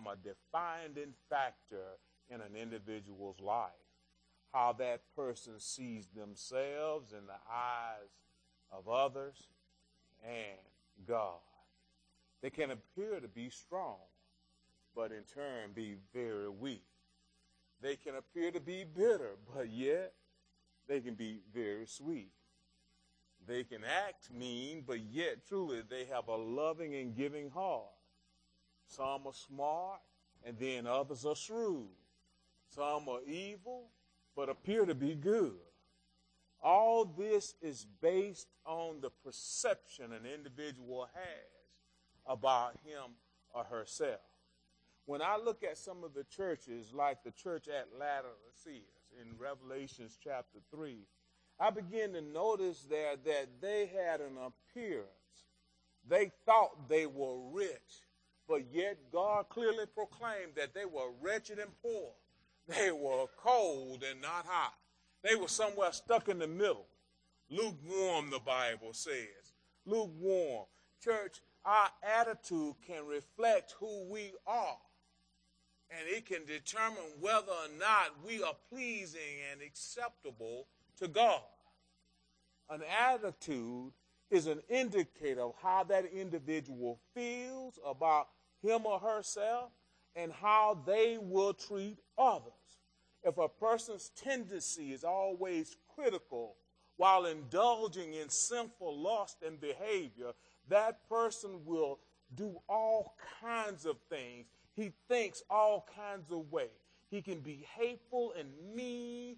become a defining factor in an individual's life. How that person sees themselves in the eyes of others and God. They can appear to be strong, but in turn be very weak. They can appear to be bitter, but yet they can be very sweet. They can act mean, but yet truly they have a loving and giving heart. Some are smart, and then others are shrewd. Some are evil, but appear to be good. All this is based on the perception an individual has about him or herself. When I look at some of the churches, like the church at Laodicea in Revelations chapter 3, I begin to notice there that they had an appearance. They thought they were rich, but yet God clearly proclaimed that they were wretched and poor. They were cold and not hot. They were somewhere stuck in the middle. Lukewarm, the Bible says. Lukewarm. Church, our attitude can reflect who we are. And it can determine whether or not we are pleasing and acceptable to God. An attitude is an indicator of how that individual feels about him or herself and how they will treat others. If a person's tendency is always critical while indulging in sinful lust and behavior, that person will do all kinds of things. He thinks all kinds of ways. He can be hateful and mean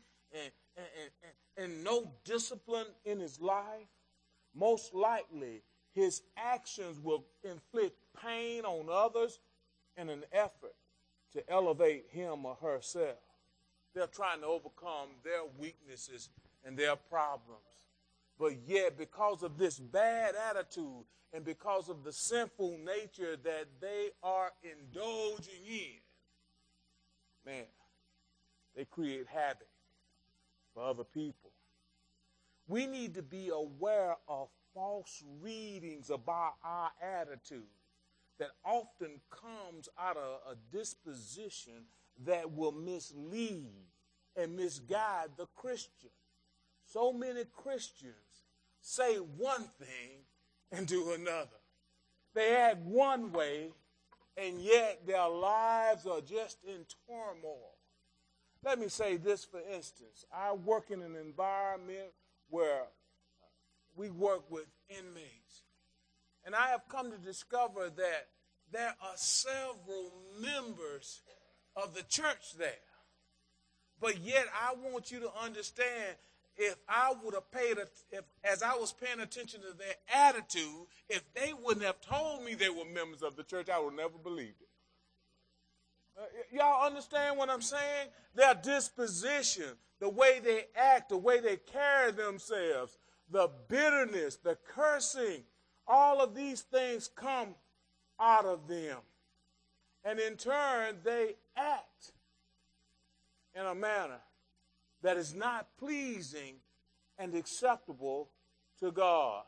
and no discipline in his life. Most likely, his actions will inflict pain on others in an effort to elevate him or herself. They're trying to overcome their weaknesses and their problems. But yet, because of this bad attitude and because of the sinful nature that they are indulging in, man, they create havoc for other people. We need to be aware of false readings about our attitude that often comes out of a disposition that will mislead and misguide the Christian. So many Christians say one thing and do another. They act one way, and yet their lives are just in turmoil. Let me say this, for instance. I work in an environment where we work with inmates. And I have come to discover that there are several members of the church there. But yet I want you to understand, if I would have as I was paying attention to their attitude, if they wouldn't have told me they were members of the church, I would never believe it. Y'all understand what I'm saying? Their disposition, the way they act, the way they carry themselves, the bitterness, the cursing, all of these things come out of them. And in turn, they act in a manner that is not pleasing and acceptable to God.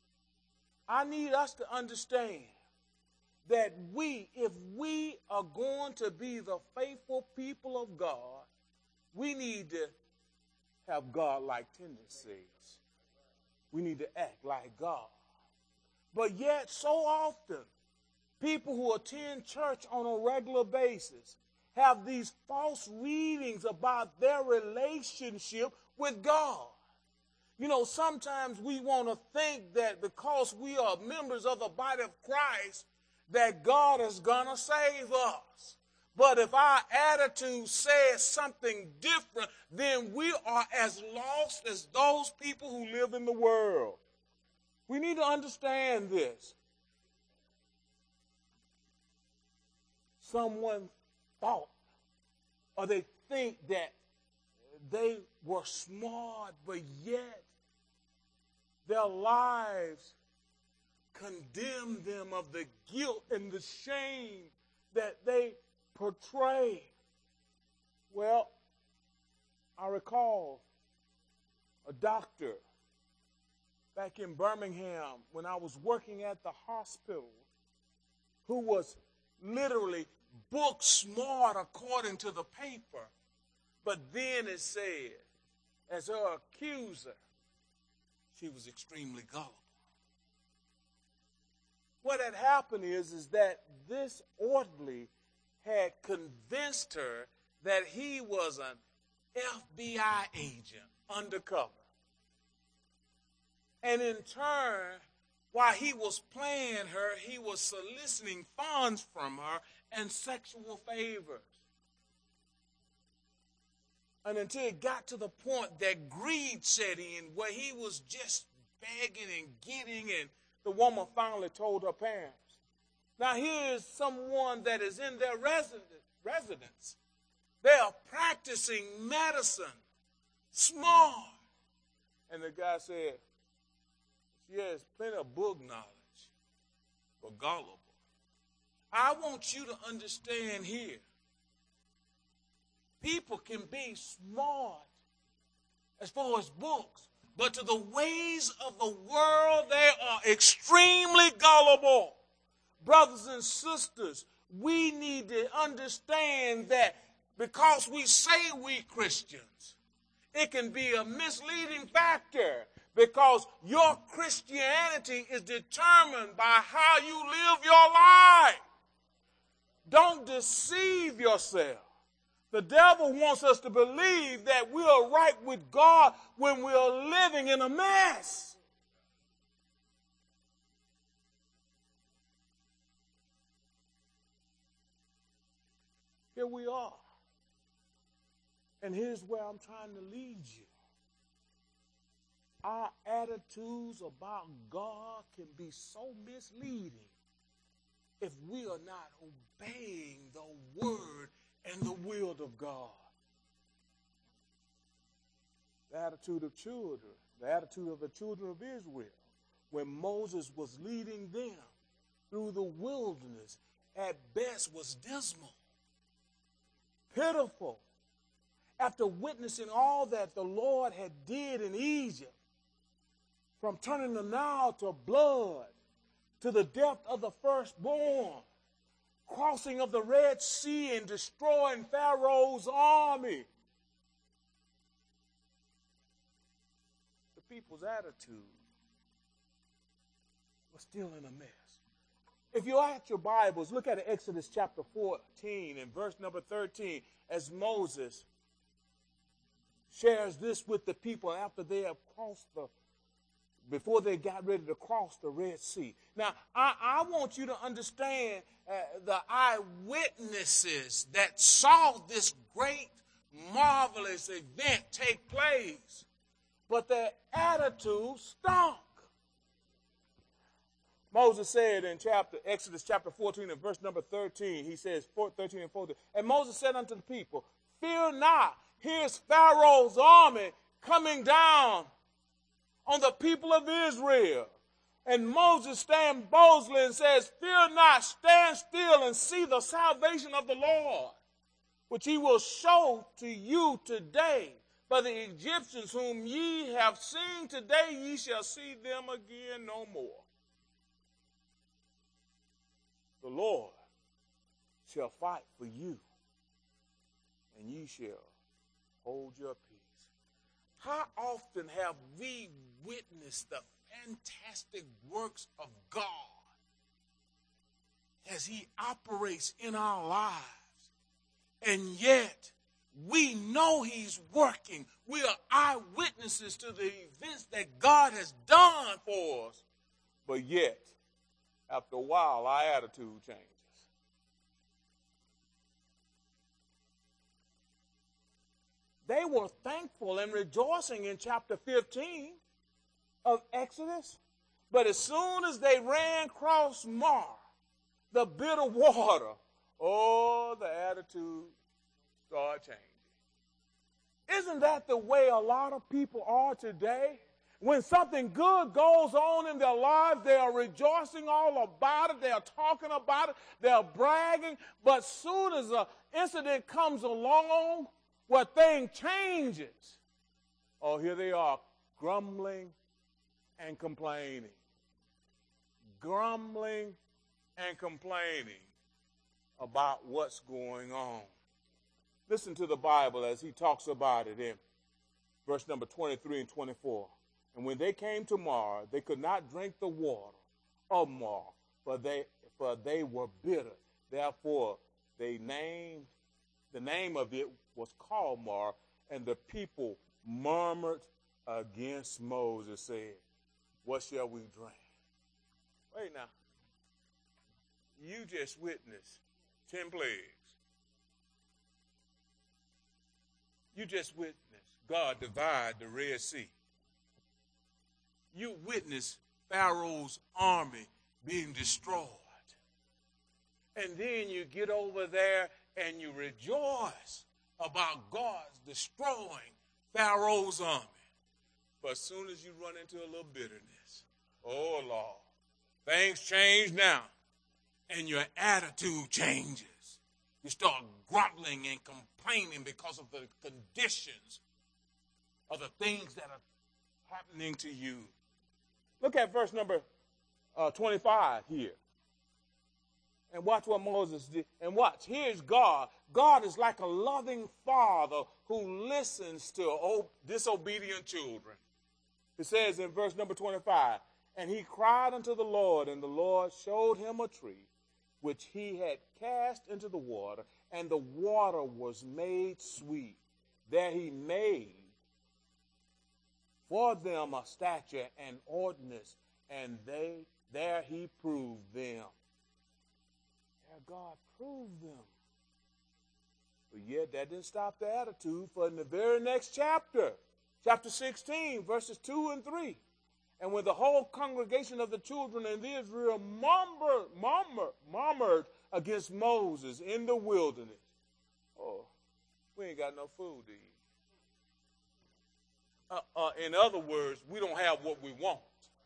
I need us to understand that if we are going to be the faithful people of God, we need to have God-like tendencies. We need to act like God. But yet, so often, people who attend church on a regular basis have these false readings about their relationship with God. You know, sometimes we want to think that because we are members of the body of Christ, that God is going to save us. But if our attitude says something different, then we are as lost as those people who live in the world. We need to understand this. Someone thought, or they think that they were smart, but yet their lives condemn them of the guilt and the shame that they portray. Well, I recall a doctor back in Birmingham when I was working at the hospital who was literally book smart according to the paper. But then it said, as her accuser, she was extremely gullible. What had happened is that this orderly had convinced her that he was an FBI agent undercover. And in turn, while he was playing her, he was soliciting funds from her and sexual favors. And until it got to the point that greed set in, where he was just begging and getting, and the woman finally told her parents. Now here is someone that is in their residence. They are practicing medicine, smart. And the guy said, she has plenty of book knowledge, but gullible. I want you to understand here, people can be smart as far as books, but to the ways of the world, they are extremely gullible. Brothers and sisters, we need to understand that because we say we Christians, it can be a misleading factor, because your Christianity is determined by how you live your life. Don't deceive yourself. The devil wants us to believe that we are right with God when we are living in a mess. Here we are. And here's where I'm trying to lead you. Our attitudes about God can be so misleading if we are not obeying the word and the will of God. The attitude of children, the attitude of the children of Israel, when Moses was leading them through the wilderness, at best was dismal, pitiful. After witnessing all that the Lord had did in Egypt, from turning the Nile to blood, to the death of the firstborn, crossing of the Red Sea and destroying Pharaoh's army. The people's attitude was still in a mess. If you're at your Bibles, look at Exodus chapter 14 and verse number 13, as Moses shares this with the people after they have before they got ready to cross the Red Sea. Now, I want you to understand the eyewitnesses that saw this great, marvelous event take place, but their attitude stunk. Moses said in Exodus chapter 14 and verse number 13, he says, 13 and 14, and Moses said unto the people, fear not, here's Pharaoh's army coming down on the people of Israel. And Moses stands boldly and says, fear not, stand still and see the salvation of the Lord, which he will show to you today. For the Egyptians whom ye have seen today, ye shall see them again no more. The Lord shall fight for you, and ye shall hold your peace. How often have we witnessed the fantastic works of God as he operates in our lives, and yet we know he's working. We are eyewitnesses to the events that God has done for us, but yet, after a while, our attitude changes. They were thankful and rejoicing in chapter 15 of Exodus, but as soon as they ran across Mar, the bitter water, the attitude started changing. Isn't that the way a lot of people are today? When something good goes on in their lives, they are rejoicing all about it. They are talking about it. They are bragging. But soon as an incident comes along where things changes, here they are grumbling and complaining. Grumbling and complaining. about what's going on. Listen to the Bible as he talks about it in verse number 23 and 24. And when they came to Marah, they could not drink the water of Marah, for they were bitter. Therefore, the name of it was called Marah, and the people murmured against Moses, saying, what shall we drink? Wait now. You just witnessed 10 plagues. You just witnessed God divide the Red Sea. You witnessed Pharaoh's army being destroyed. And then you get over there and you rejoice about God's destroying Pharaoh's army. But as soon as you run into a little bitterness, oh Lord, things change now. And your attitude changes. You start grumbling and complaining because of the conditions of the things that are happening to you. Look at verse number 25 here. And watch what Moses did. And watch, here's God. God is like a loving father who listens to disobedient children. It says in verse number 25, and he cried unto the Lord, and the Lord showed him a tree, which he had cast into the water, and the water was made sweet. There he made for them a statute and ordinance, and there he proved them. There God proved them. But yet that didn't stop the attitude, for in the very next chapter, chapter 16, verses 2 and 3, and when the whole congregation of the children of Israel murmured against Moses in the wilderness. Oh, we ain't got no food to eat. In other words, we don't have what we want.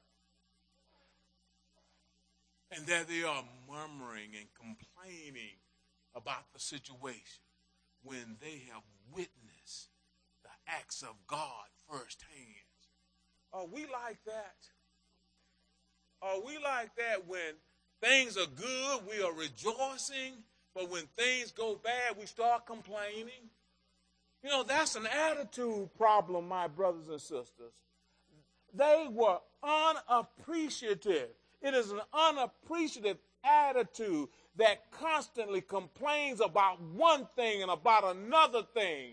And there they are murmuring and complaining about the situation when they have witnessed the acts of God firsthand. Are we like that? Are we like that when things are good, we are rejoicing, but when things go bad, we start complaining? You know, that's an attitude problem, my brothers and sisters. They were unappreciative. It is an unappreciative attitude that constantly complains about one thing and about another thing,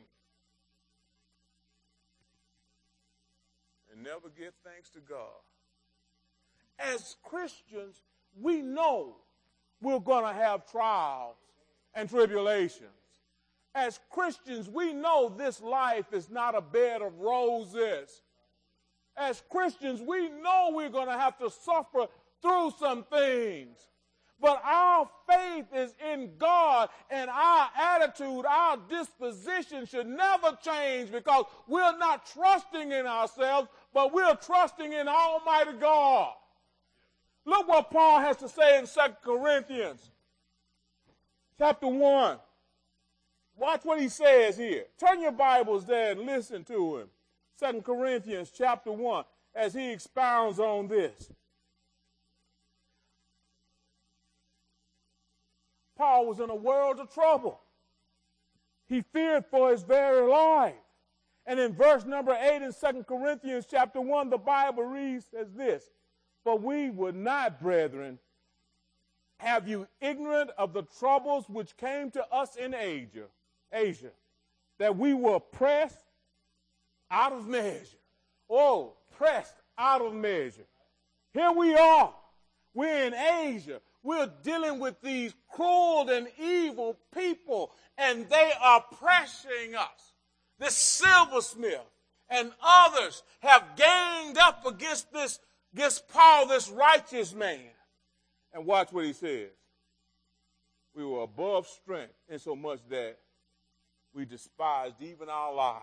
and never give thanks to God. As Christians, we know we're going to have trials and tribulations. As Christians, we know this life is not a bed of roses. As Christians, we know we're going to have to suffer through some things. But our faith is in God, and our attitude, our disposition should never change, because we're not trusting in ourselves, but we're trusting in Almighty God. Look what Paul has to say in 2 Corinthians chapter 1. Watch what he says here. Turn your Bibles there and listen to him. 2 Corinthians chapter 1, as he expounds on this. Paul was in a world of trouble. He feared for his very life. And in verse number 8 in 2 Corinthians chapter 1, the Bible reads as this: for we would not, brethren, have you ignorant of the troubles which came to us in Asia, that we were pressed out of measure. Oh, pressed out of measure. Here we are. We're in Asia. We're dealing with these cruel and evil people, and they are pressuring us. This silversmith and others have ganged up against Paul, this righteous man. And watch what he says. We were above strength, insomuch that we despised even our lives.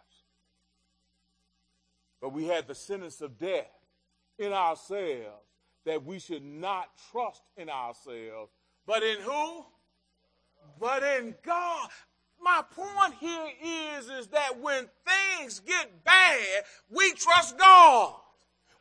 But we had the sentence of death in ourselves, that we should not trust in ourselves, but in who? But in God. My point here is that when things get bad, we trust God.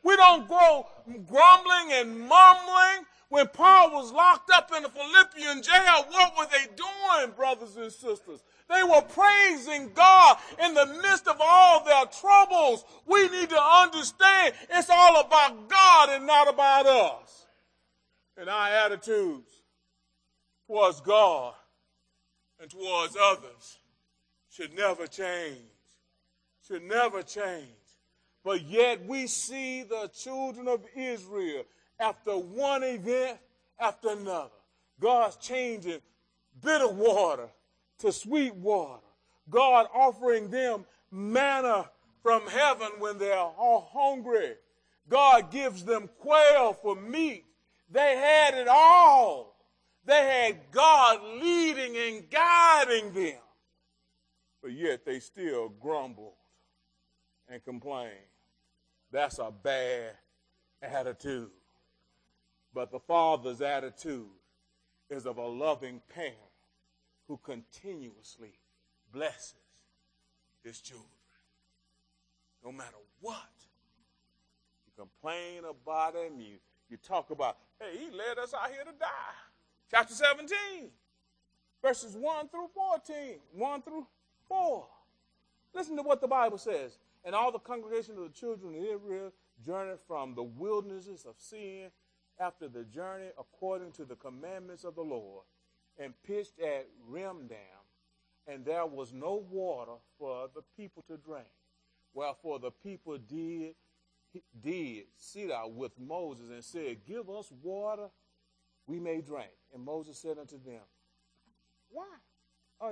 We don't grow grumbling and mumbling. When Paul was locked up in the Philippian jail, what were they doing, brothers and sisters? They were praising God in the midst of all their troubles. We need to understand it's all about God and not about us. And our attitudes towards God and towards others should never change. Should never change. But yet we see the children of Israel after one event after another. God's changing bitter water to sweet water. God offering them manna from heaven when they're all hungry. God gives them quail for meat. They had it all. They had God leading and guiding them. But yet they still grumbled and complained. That's a bad attitude. But the Father's attitude is of a loving parent who continuously blesses his children. No matter what. You complain about him, you talk about, hey, he led us out here to die. Chapter 17, verses 1 through 14, 1 through 4. Listen to what the Bible says. And all the congregation of the children of Israel journeyed from the wildernesses of Sin after the journey according to the commandments of the Lord, and pitched at Remdam, and there was no water for the people to drink. Wherefore the people did sit out with Moses and said, give us water we may drink. And Moses said unto them, why are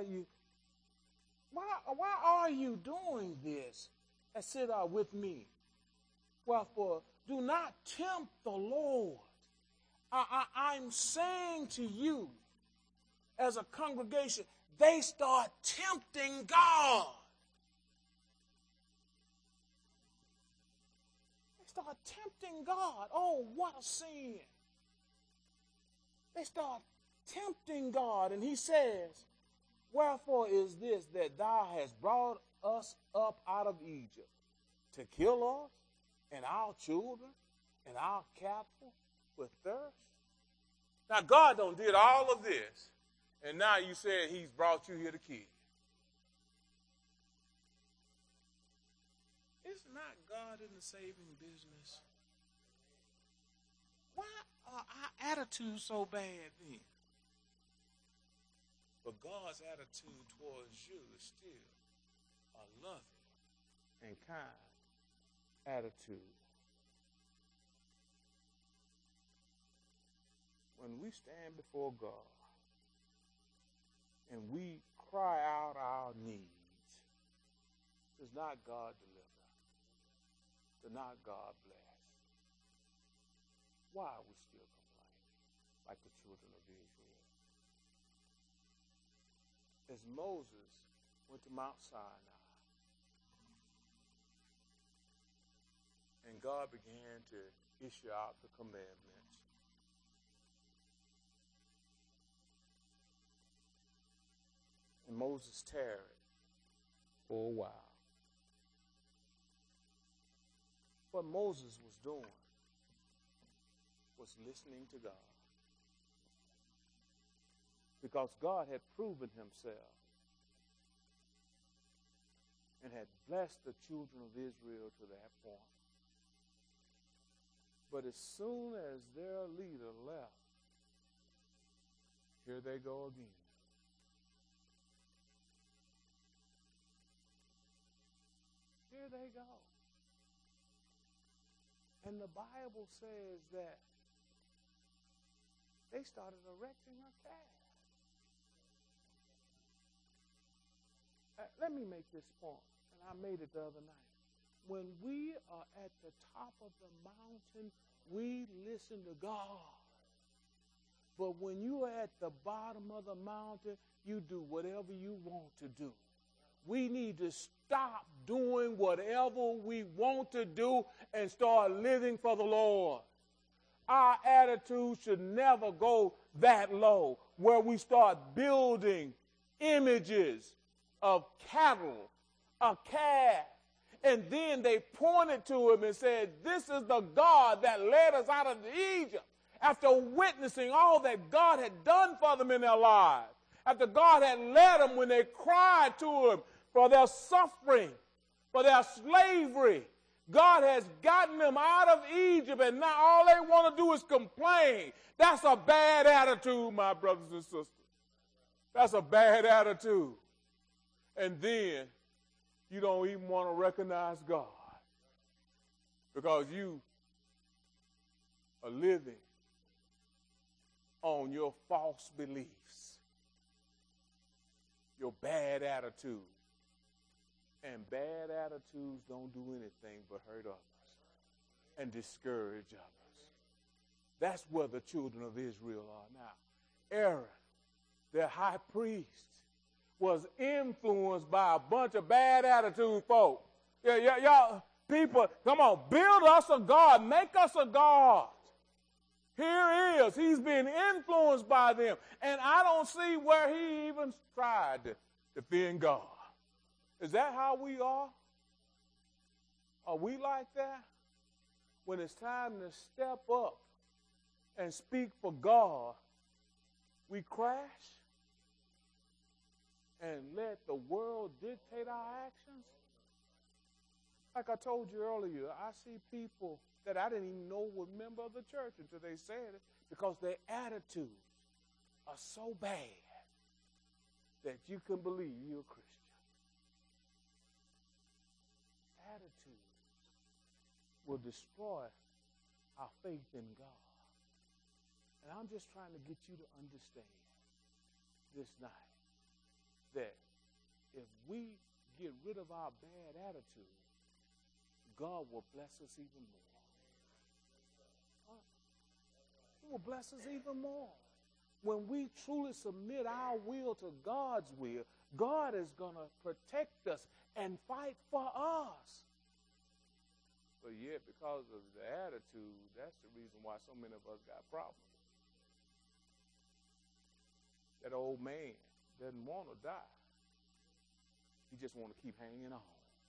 you doing this and sit out with me? Wherefore do not tempt the Lord. I'm saying to you, as a congregation, they start tempting God. They start tempting God. Oh, what a sin. They start tempting God, and he says, wherefore is this that thou hast brought us up out of Egypt to kill us and our children and our cattle with thirst? Now, God done did all of this, and now you said he's brought you here to kill. Is not God in the saving business? Why are our attitudes so bad then? But God's attitude towards you is still a loving and kind attitude. When we stand before God and we cry out our needs, does not God deliver? Does not God bless? Why are we still complaining like the children of Israel? As Moses went to Mount Sinai and God began to issue out the commandments, and Moses tarried for a while. What Moses was doing was listening to God. Because God had proven himself and had blessed the children of Israel to that point. But as soon as their leader left, here they go again. Here they go. And the Bible says that they started erecting a calf. Let me make this point, and I made it the other night. When we are at the top of the mountain, we listen to God. But when you are at the bottom of the mountain, you do whatever you want to do. We need to stop doing whatever we want to do and start living for the Lord. Our attitude should never go that low where we start building images of cattle, a calf. And then they pointed to him and said, this is the God that led us out of Egypt. After witnessing all that God had done for them in their lives, after God had led them when they cried to him for their suffering, for their slavery, God has gotten them out of Egypt, and now all they want to do is complain. That's a bad attitude, my brothers and sisters. That's a bad attitude. And then you don't even want to recognize God because you are living on your false beliefs, your bad attitude. And bad attitudes don't do anything but hurt others and discourage others. That's where the children of Israel are now. Aaron, their high priest, was influenced by a bunch of bad attitude folk. Y'all, people, come on, build us a God, make us a God. Here he is. He's been influenced by them. And I don't see where he even tried to defend God. Is that how we are? Are we like that? When it's time to step up and speak for God, we crash and let the world dictate our actions? Like I told you earlier, I see people that I didn't even know were member of the church until they said it, because their attitudes are so bad that you can believe you're a Christian. Attitudes will destroy our faith in God. And I'm just trying to get you to understand this night that if we get rid of our bad attitude, God will bless us even more. He will bless us even more. When we truly submit our will to God's will, God is going to protect us and fight for us. But yet, because of the attitude, that's the reason why so many of us got problems. That old man doesn't want to die. He just want to keep hanging on.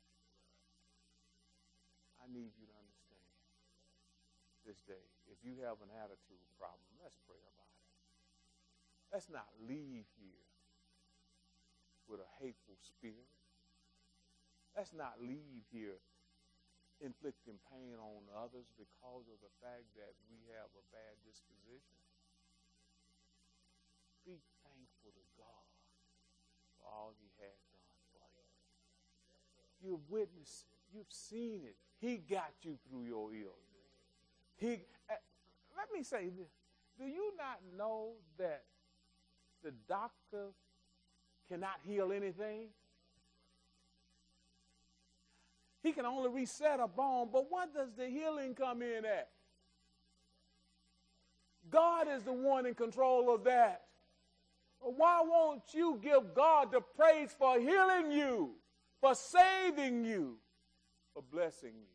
I need you to understand this day. If you have an attitude problem, let's pray about it. Let's not leave here with a hateful spirit. Let's not leave here inflicting pain on others because of the fact that we have a bad disposition. Be thankful to God for all he has done for you. You've witnessed it. You've seen it. He got you through your illness. Let me say this. Do you not know that the doctor cannot heal anything? He can only reset a bone, but what does the healing come in at? God is the one in control of that. Why won't you give God the praise for healing you, for saving you, for blessing you?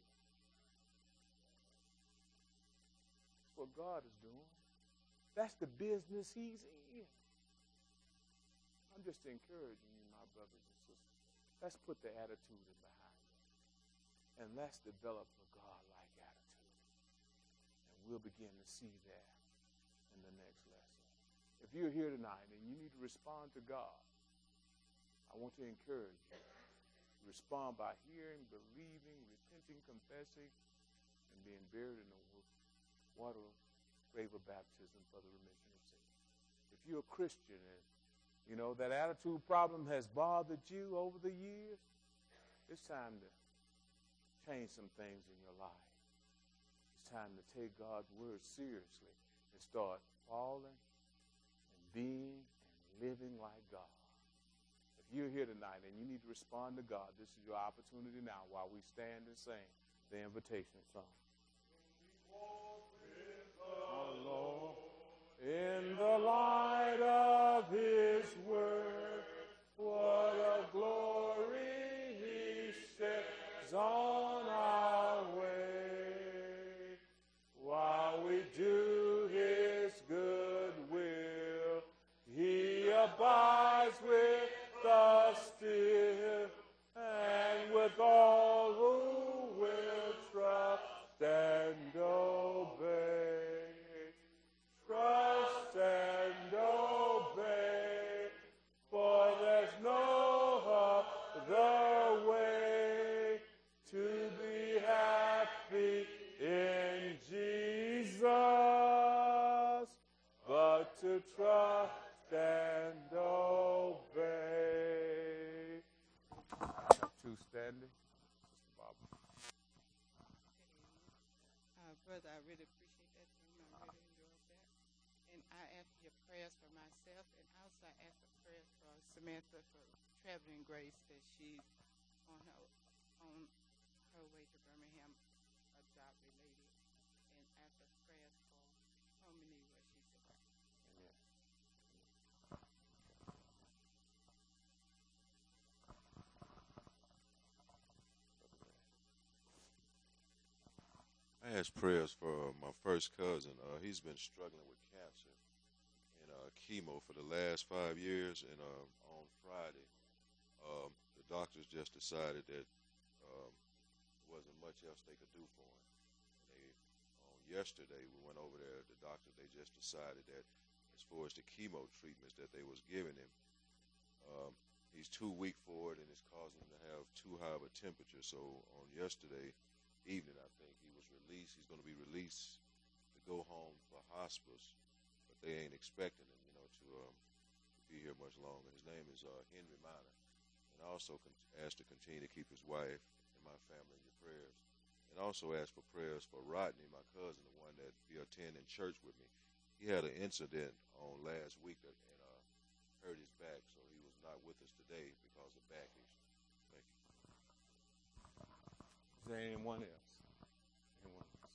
That's what God is doing. That's the business he's in. I'm just encouraging you, my brothers and sisters. Let's put the attitude in behind it. And let's develop a God-like attitude. And we'll begin to see that in the next lesson. If you're here tonight and you need to respond to God, I want to encourage you. Respond by hearing, believing, repenting, confessing, and being buried in the water grave of baptism for the remission of sins. If you're a Christian and you know that attitude problem has bothered you over the years, it's time to change some things in your life. It's time to take God's word seriously and start falling and being and living like God. If you're here tonight and you need to respond to God, this is your opportunity now while we stand and sing the invitation song. Our Lord, in the light of his word, what a glory he sheds on our way. While we do his good will, he abides with us still, and with all two standing. Sister Barbara. Brother, I really appreciate that sermon. I really enjoyed that. And I ask for your prayers for myself, and also I ask for prayers for Samantha for traveling grace that she's on her way to Birmingham, a job related, and ask for prayers for Harmony where she's at. Amen. I asked prayers for my first cousin. He's been struggling with cancer and chemo for the last 5 years. And on Friday, the doctors just decided that wasn't much else they could do for him. They on yesterday we went over there. The doctor they just decided that as far as the chemo treatments that they was giving him, he's too weak for it and it's causing him to have too high of a temperature. So on yesterday evening, I think he was released. He's going to be released to go home for hospice, but they ain't expecting him, to be here much longer. His name is Henry Minor, and I also ask to continue to keep his wife and my family in your prayers, and also ask for prayers for Rodney, my cousin, the one that be attending church with me. He had an incident on last week and hurt his back, so he was not with us today because of back issues. Thank you. Is there anyone else? Anyone else?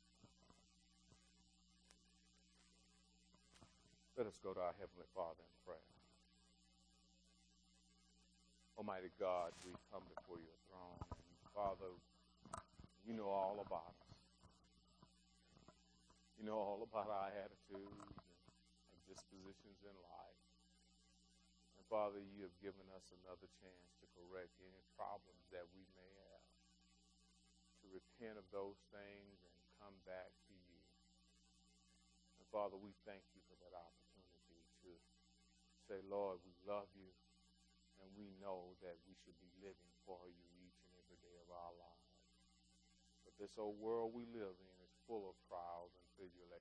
Let us go to our Heavenly Father in prayer. Almighty God, we come before your throne. And Father, you know all about us. You know all about our attitudes and dispositions in life. And Father, you have given us another chance to correct any problems that we may have, to repent of those things and come back to you. And Father, we thank you for that opportunity to say, Lord, we love you, and we know that we should be living for you each and every day of our lives. But this old world we live in is full of trials and tribulations.